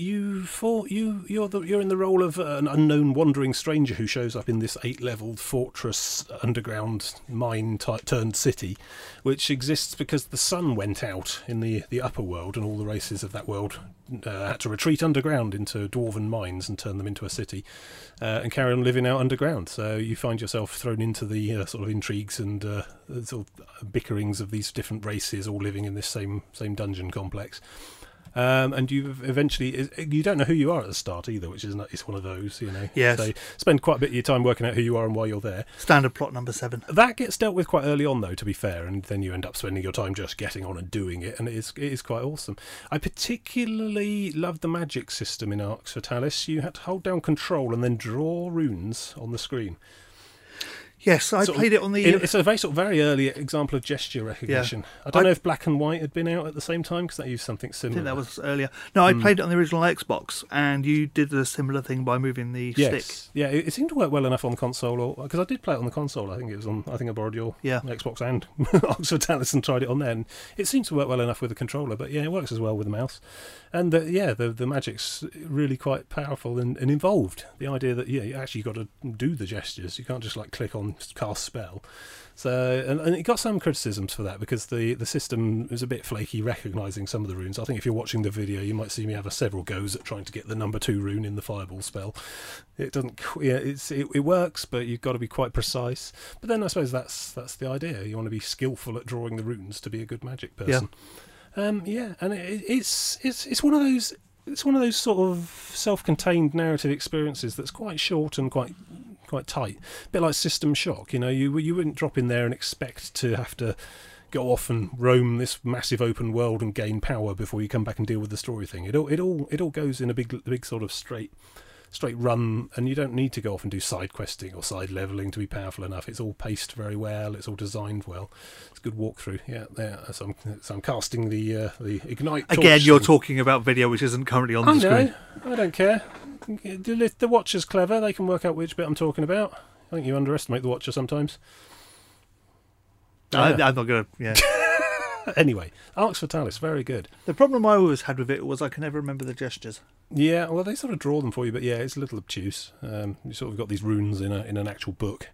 you're in the role of an unknown wandering stranger who shows up in this 8-leveled fortress underground mine turned city, which exists because the sun went out in the upper world, and all the races of that world had to retreat underground into dwarven mines and turn them into a city, and carry on living out underground. So you find yourself thrown into the sort of intrigues and sort of bickerings of these different races all living in this same dungeon complex. And you don't know who you are at the start either, which is it's one of those, Yes. So spend quite a bit of your time working out who you are and why you're there. Standard plot number 7. That gets dealt with quite early on, though, to be fair, and then you end up spending your time just getting on and doing it, and it is quite awesome. I particularly loved the magic system in Arx Fatalis. You had to hold down control and then draw runes on the screen. Yes, I played it on the... It's a very early example of gesture recognition. Yeah. I don't know if Black and White had been out at the same time, because they used something similar. I think that was earlier. No, I played it on the original Xbox, and you did a similar thing by moving the stick. Yeah, it seemed to work well enough on the console, because I did play it on the console. I think I borrowed your Xbox and Arx Fatalis and tried it on there, and it seems to work well enough with the controller, but it works as well with the mouse. And the magic's really quite powerful and involved. The idea that you actually got to do the gestures. You can't just click on cast spell. So, and it got some criticisms for that because the system is a bit flaky recognising some of the runes. I think if you're watching the video, you might see me have several goes at trying to get the number 2 rune in the fireball spell. It doesn't, it works, but you've got to be quite precise. But then I suppose that's the idea. You want to be skillful at drawing the runes to be a good magic person. Yeah, and it's one of those. It's one of those sort of self-contained narrative experiences that's quite short and quite tight. A bit like System Shock, you wouldn't drop in there and expect to have to go off and roam this massive open world and gain power before you come back and deal with the story thing. It all goes in a big sort of straight run, and you don't need to go off and do side questing or side leveling to be powerful enough. It's all paced very well. It's all designed well. It's a good walkthrough. Yeah. So I'm casting the Ignite torch. Again, you're talking about video which isn't currently on the screen. I don't care. The Watcher's clever. They can work out which bit I'm talking about. I think you underestimate the Watcher sometimes. I'm not going to. Yeah. Anyway, Arx Fatalis, very good. The problem I always had with it was I can never remember the gestures. Yeah, well, they sort of draw them for you, but yeah, it's a little obtuse. You sort of got these runes in an actual book.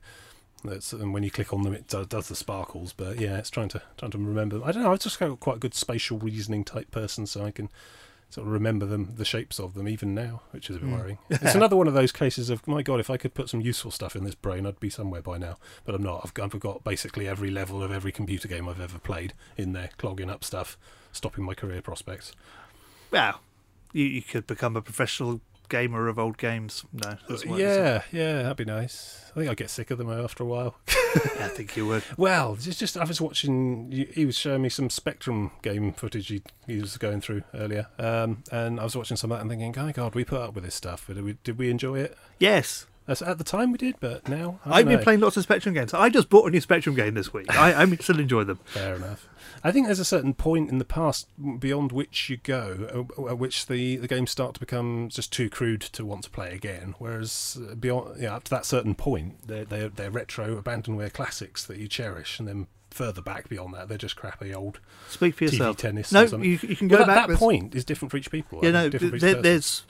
And when you click on them, it does the sparkles. But yeah, it's trying to remember them. I don't know. I've just got quite a good spatial reasoning type person, so I can sort of remember the shapes of them even now, which is a bit worrying. It's another one of those cases of, my God, if I could put some useful stuff in this brain, I'd be somewhere by now. But I'm not. I've got basically every level of every computer game I've ever played in there, clogging up stuff, stopping my career prospects. Well, you could become a professional gamer of old games. No, yeah, that'd be nice. I think I'd get sick of them after a while. I think you would. Well, just I was watching. He was showing me some Spectrum game footage he was going through earlier, and I was watching some of that and thinking, "Oh God, we put up with this stuff. Did we enjoy it?" Yes. At the time we did, but now I've been playing lots of Spectrum games. I just bought a new Spectrum game this week. I still enjoy them. Fair enough. I think there's a certain point in the past beyond which you go, at which the games start to become just too crude to want to play again. Whereas beyond, up to that certain point, they're retro abandonware classics that you cherish, and then further back beyond that, they're just crappy old. Speak for yourself. TV tennis. No, you can go back. That point is different for each people. Yeah, there's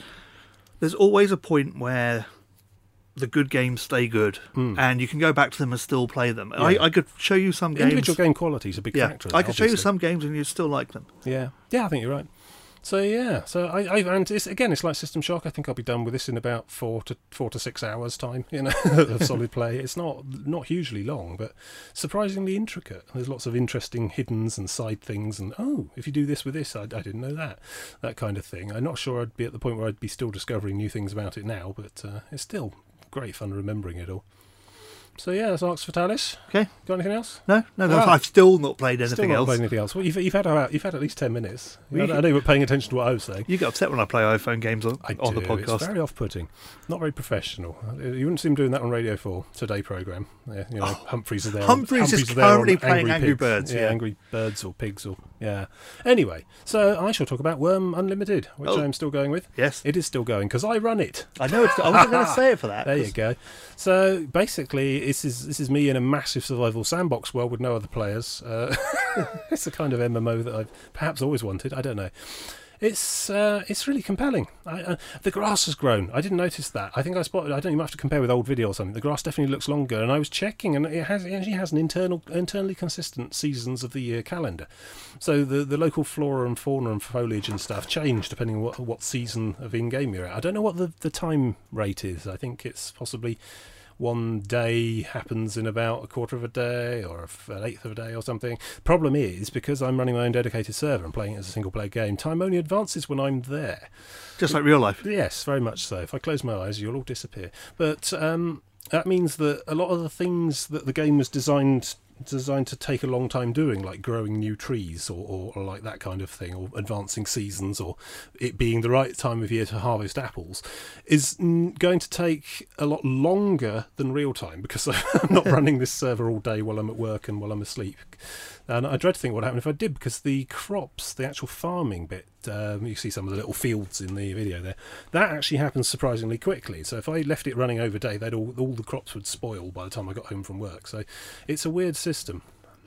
always a point where the good games stay good, and you can go back to them and still play them. Yeah. I could show you some games. Individual game quality is a big factor. I could show you some games and you'd still like them. Yeah, I think you're right. So yeah, and it's like System Shock. I think I'll be done with this in about 4 to 6 hours time. Of solid play. It's not hugely long, but surprisingly intricate. There's lots of interesting hiddens and side things, and if you do this with this, I didn't know that kind of thing. I'm not sure I'd be at the point where I'd be still discovering new things about it now, but it's still great fun remembering it all. So yeah, that's Arx Fatalis. Okay. Got anything else? No. I've still not played anything else. Played anything else. Well, you've had at least 10 minutes. I know you were paying attention to what I was saying. You get upset when I play iPhone games on the podcast. It's very off-putting. Not very professional. You wouldn't see him doing that on Radio 4 Today programme. Yeah, Humphreys are there. Humphreys is currently playing Angry Birds. Yeah, Angry Birds or Pigs or yeah. Anyway, so I shall talk about Worm Unlimited, which I'm still going with. Yes, it is still going because I run it. I know. I wasn't going to say it for that. There you go. So basically, this is me in a massive survival sandbox world with no other players. It's the kind of MMO that I've perhaps always wanted. I don't know. It's really compelling. The grass has grown. I didn't notice that. I think I spotted. I don't even have to compare with old video or something. The grass definitely looks longer, and I was checking, and it actually has an internally consistent seasons of the year calendar. So the local flora and fauna and foliage and stuff change depending on what season of in-game you're at. I don't know what the time rate is. I think it's possibly one day happens in about a quarter of a day or an eighth of a day or something. Problem is, because I'm running my own dedicated server and playing it as a single-player game, time only advances when I'm there. Just like real life. Yes, very much so. If I close my eyes, you'll all disappear. But that means that a lot of the things that the game was designed to take a long time doing, like growing new trees or like that kind of thing, or advancing seasons, or it being the right time of year to harvest apples, is going to take a lot longer than real time, because I'm not running this server all day while I'm at work and while I'm asleep. And I dread to think what happened if I did, because the crops, the actual farming bit, you see some of the little fields in the video there, that actually happens surprisingly quickly. So if I left it running over day, all the crops would spoil by the time I got home from work. So it's a weird system.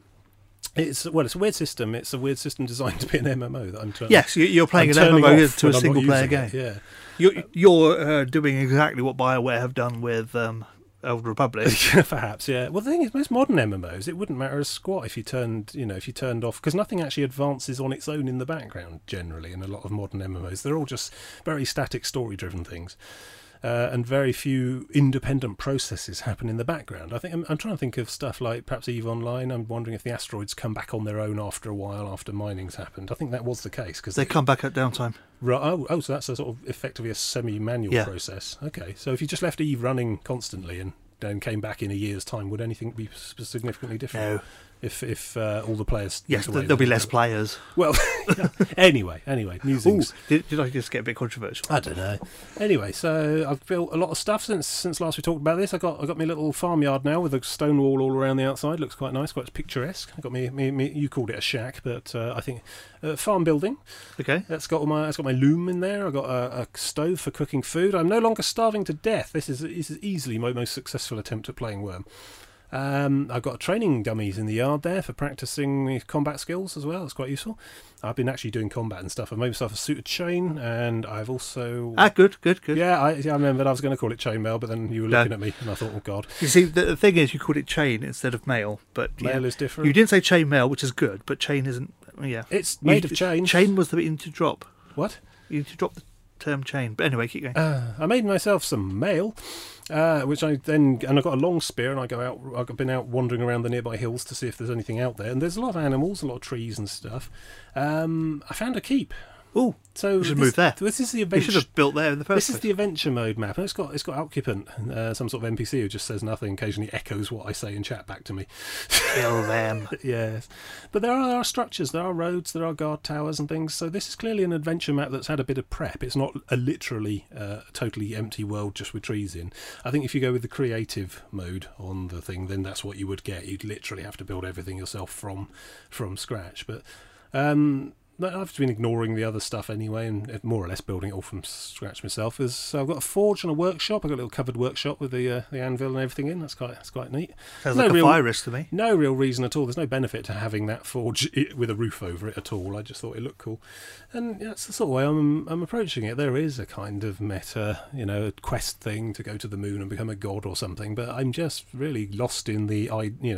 It's a weird system. It's a weird system designed to be an MMO that I'm turning. Yes, you're playing an MMO to a single player game. Yeah, you're doing exactly what BioWare have done with Old Republic. Perhaps, yeah. Well, the thing is, most modern MMOs, it wouldn't matter a squat if you turned off, because nothing actually advances on its own in the background. Generally, in a lot of modern MMOs, they're all just very static, story-driven things, and very few independent processes happen in the background. I think I'm trying to think of stuff like perhaps EVE Online. I'm wondering if the asteroids come back on their own after a while, after mining's happened. I think that was the case because they come back at downtime. Right. Oh, so that's a sort of effectively a semi-manual process. Okay, so if you just left EVE running constantly and then came back in a year's time, would anything be significantly different? No. If all the players... Yes, there'll be less players. Well, anyway, musings. Did I just get a bit controversial? I don't know. Anyway, so I've built a lot of stuff since last we talked about this. I got my little farmyard now with a stone wall all around the outside. Looks quite nice, quite picturesque. I got me. You called it a shack, but I think farm building. Okay. That's got my loom in there. I got a stove for cooking food. I'm no longer starving to death. This is easily my most successful attempt at playing Worm. I've got training dummies in the yard there for practicing combat skills as well. It's quite useful. I've been actually doing combat and stuff. I've made myself a suited chain, and I've also... Good. Yeah, I remember I was going to call it chainmail, but then you were looking at me, and I thought, oh, God. You see, the thing is, you called it chain instead of mail, but... Mail is different. You didn't say chainmail, which is good, but chain isn't... Yeah. It's made of chain. Chain was the bit you need to drop. What? You need to drop the term chain. But anyway, keep going. I made myself some mail, which I then... And I got a long spear, and I've been out wandering around the nearby hills to see if there's anything out there. And there's a lot of animals, a lot of trees and stuff. I found a keep. Oh, so you should move there. This is the adventure. You should have built there in the first place. This is the adventure mode map, and it's got occupant, some sort of NPC who just says nothing, occasionally echoes what I say in chat back to me. Kill them. Yes, but there are structures, there are roads, there are guard towers and things. So this is clearly an adventure map that's had a bit of prep. It's not a literally totally empty world just with trees in. I think if you go with the creative mode on the thing, then that's what you would get. You'd literally have to build everything yourself from scratch. But I've been ignoring the other stuff anyway, and more or less building it all from scratch myself. So I've got a forge and a workshop. I've got a little covered workshop with the anvil and everything in. That's quite neat. Sounds like a fire risk to me. No real reason at all. There's no benefit to having that forge with a roof over it at all. I just thought it looked cool, and that's the sort of way I'm approaching it. There is a kind of meta, quest thing to go to the moon and become a god or something, but I'm just really lost in the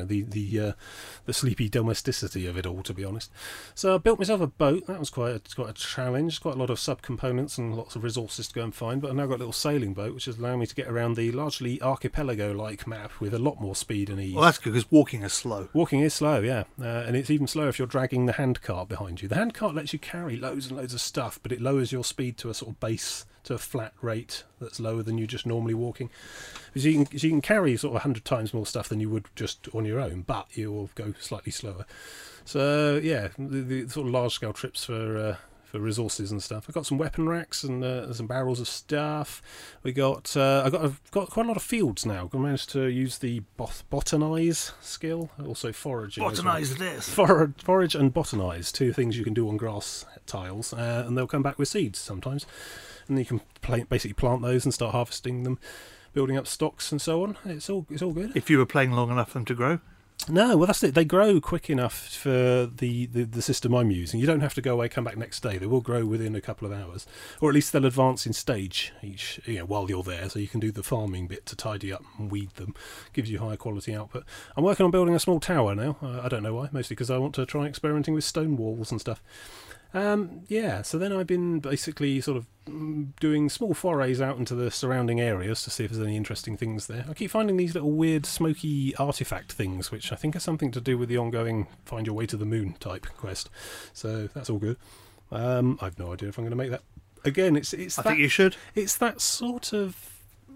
sleepy domesticity of it all, to be honest. So I built myself a boat. That was quite a challenge. Quite a lot of subcomponents and lots of resources to go and find. But I've now got a little sailing boat, which is allowing me to get around the largely archipelago-like map with a lot more speed and ease. Well, that's good because walking is slow. Walking is slow, yeah, and it's even slower if you're dragging the handcart behind you. The handcart lets you carry loads and loads of stuff, but it lowers your speed to a sort of base, to a flat rate that's lower than you just normally walking. So you can carry sort of 100 times more stuff than you would just on your own, but you will go slightly slower. So yeah, the sort of large scale trips for resources and stuff. I've got some weapon racks and some barrels of stuff. I've got quite a lot of fields now. I managed to use the botanize skill, also foraging. Botanize this. Forage and botanize, two things you can do on grass tiles, and they'll come back with seeds sometimes. And you can basically plant those and start harvesting them, building up stocks and so on. It's all good. If you were playing long enough for them to grow. No, well that's it. They grow quick enough for the system I'm using. You don't have to go away, come back next day. They will grow within a couple of hours, or at least they'll advance in stage each, while you're there. So you can do the farming bit to tidy up and weed them. Gives you higher quality output. I'm working on building a small tower now. I don't know why. Mostly because I want to try experimenting with stone walls and stuff. So then I've been basically sort of doing small forays out into the surrounding areas to see if there's any interesting things there. I keep finding these little weird smoky artifact things, which I think are something to do with the ongoing find your way to the moon type quest. So that's all good. I've no idea if I'm going to make that. Again, I think you should. It's that sort of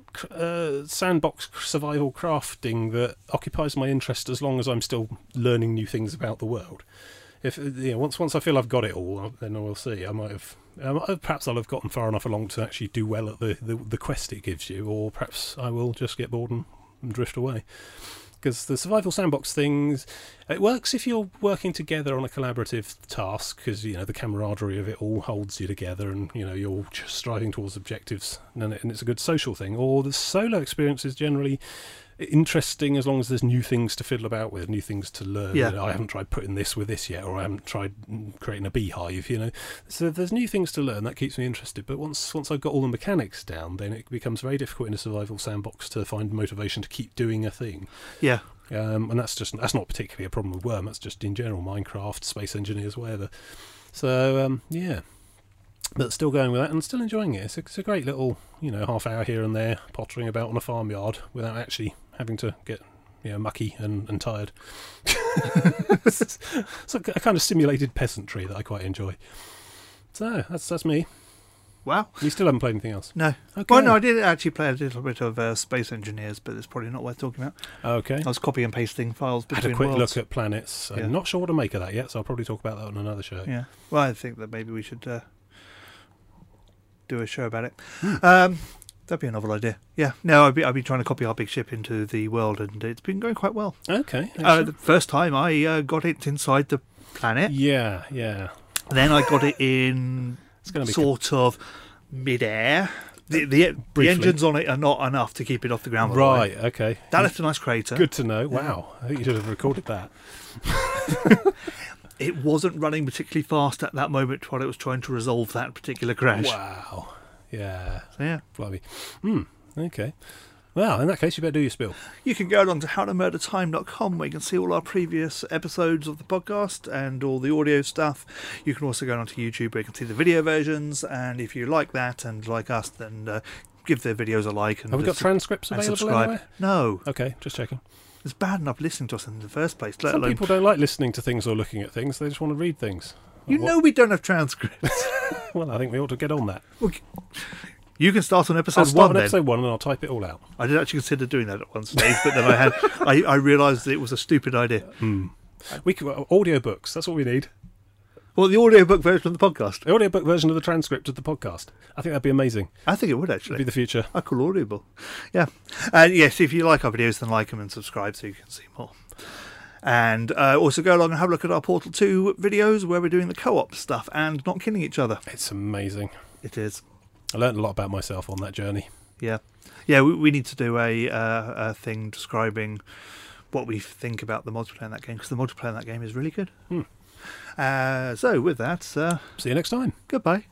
sandbox survival crafting that occupies my interest as long as I'm still learning new things about the world. If once I feel I've got it all, then we'll see. Perhaps I'll have gotten far enough along to actually do well at the quest it gives you, or perhaps I will just get bored and drift away. Because the survival sandbox things, it works if you're working together on a collaborative task, because the camaraderie of it all holds you together, and you're just striving towards objectives, and it's a good social thing. Or the solo experience is generally interesting as long as there's new things to fiddle about with, new things to learn. Yeah. You know, I haven't tried putting this with this yet, or I haven't tried creating a beehive, you know. So if there's new things to learn, that keeps me interested. But once I've got all the mechanics down, then it becomes very difficult in a survival sandbox to find motivation to keep doing a thing. Yeah. And that's not particularly a problem with Worm, that's just in general Minecraft, Space Engineers, whatever. So, yeah. But still going with that and still enjoying it. It's a great little, you know, half hour here and there, pottering about on a farmyard without actually having to get, you know, mucky and tired. It's a kind of simulated peasantry that I quite enjoy. So, that's me. Wow. You still haven't played anything else? No. Okay. Well, no, I did actually play a little bit of Space Engineers, but it's probably not worth talking about. Okay. I was copying and pasting files between I had a quick worlds. look at planets. Yeah. I'm not sure what to make of that yet, so I'll probably talk about that on another show. Yeah. Well, I think that maybe we should do a show about it. That'd be a novel idea. Yeah. No, I've been trying to copy our big ship into the world, and it's been going quite well. Okay. The first time I got it inside the planet. Yeah. Then I got it in It's going to be sort of mid-air. The engines on it are not enough to keep it off the ground. Right, okay. That left a nice crater. Good to know. Wow. I think you should have recorded that. It wasn't running particularly fast at that moment while it was trying to resolve that particular crash. Wow. Yeah. So, yeah. Blimey. Okay. Well, in that case, you better do your spiel. You can go on to howtomurdertime.com where you can see all our previous episodes of the podcast and all the audio stuff. You can also go on to YouTube where you can see the video versions, and if you like that and like us, then give the videos a like. And have we got transcripts available subscribe. anywhere? No. Okay, just checking. It's bad enough listening to us in the first place. Some people don't like listening to things or looking at things. They just want to read things. You know we don't have transcripts. Well, I think we ought to get on that. Okay. You can start on episode I'll start one. on episode 1 and I'll type it all out. I did actually consider doing that at one stage, but then I realised that it was a stupid idea. We could, audiobooks, that's what we need. Well, the audiobook version of the podcast. The audiobook version of the transcript of the podcast. I think that'd be amazing. I think it would actually. It'd be the future. I call Audible. Yeah. Yes, if you like our videos, then like them and subscribe so you can see more. And also go along and have a look at our Portal 2 videos where we're doing the co-op stuff and not killing each other. It's amazing. It is. I learned a lot about myself on that journey. Yeah. Yeah, we need to do a thing describing what we think about the multiplayer in that game, because the multiplayer in that game is really good. So with that... see you next time. Goodbye.